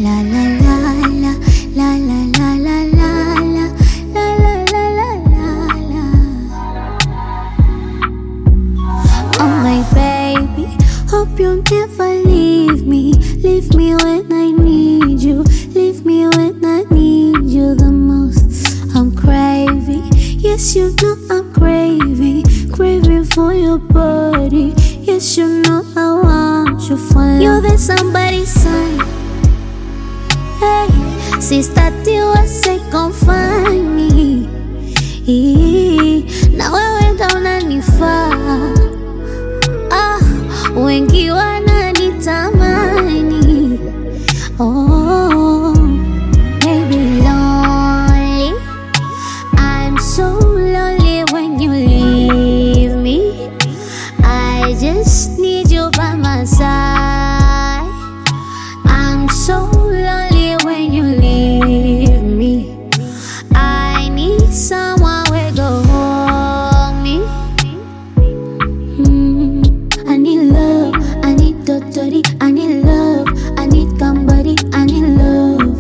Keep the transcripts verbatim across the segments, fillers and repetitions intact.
La la la la la la la la la la la la la la la. Oh my baby, hope you never leave me. Leave me when I need you. Leave me when I need you the most. I'm craving, yes you know I'm craving, craving for your body. Yes you know I want you for life. You're the somebody's son. Hey, sister Tiwa say come find me. Now I went down and you far. Ah, wengi wananitamani. Oh, baby lonely. I'm so lonely when you leave me. I just need you by my side. I'm so lonely when you leave me. I need someone who go hold me. Mm, I need love, I need totori, I need love, I need somebody, I need love.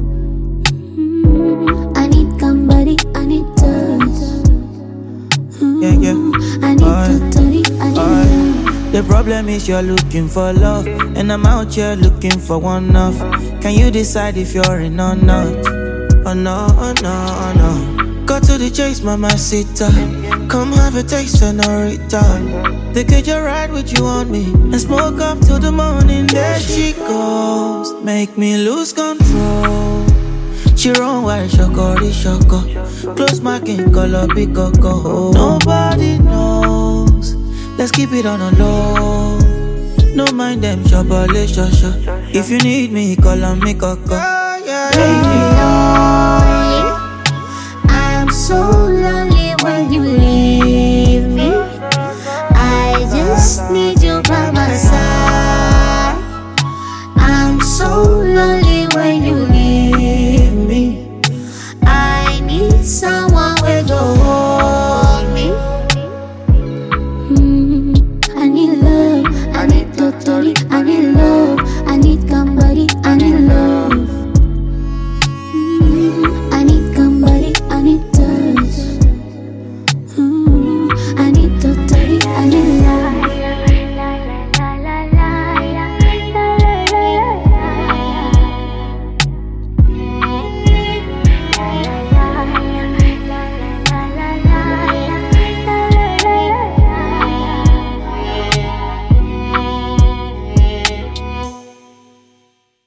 Mm, I need somebody, I need touch. Mm, Yeah, yeah. I need Alright, totori, I need alright. love. The problem is you're looking for love, and I'm out here looking for one off. Can you decide if you're in or not? Oh no, oh no, oh no. Go to the chase, mamacita. Come have a taste, senorita. They could just ride with you on me and smoke up till the morning. There she goes, make me lose control. She run white, shokori shoko. Close my king, color big coco. Nobody knows. Let's keep it on a low. No mind them, shabale shasha. If you need me, call on me, coco. Baby lonely, I'm so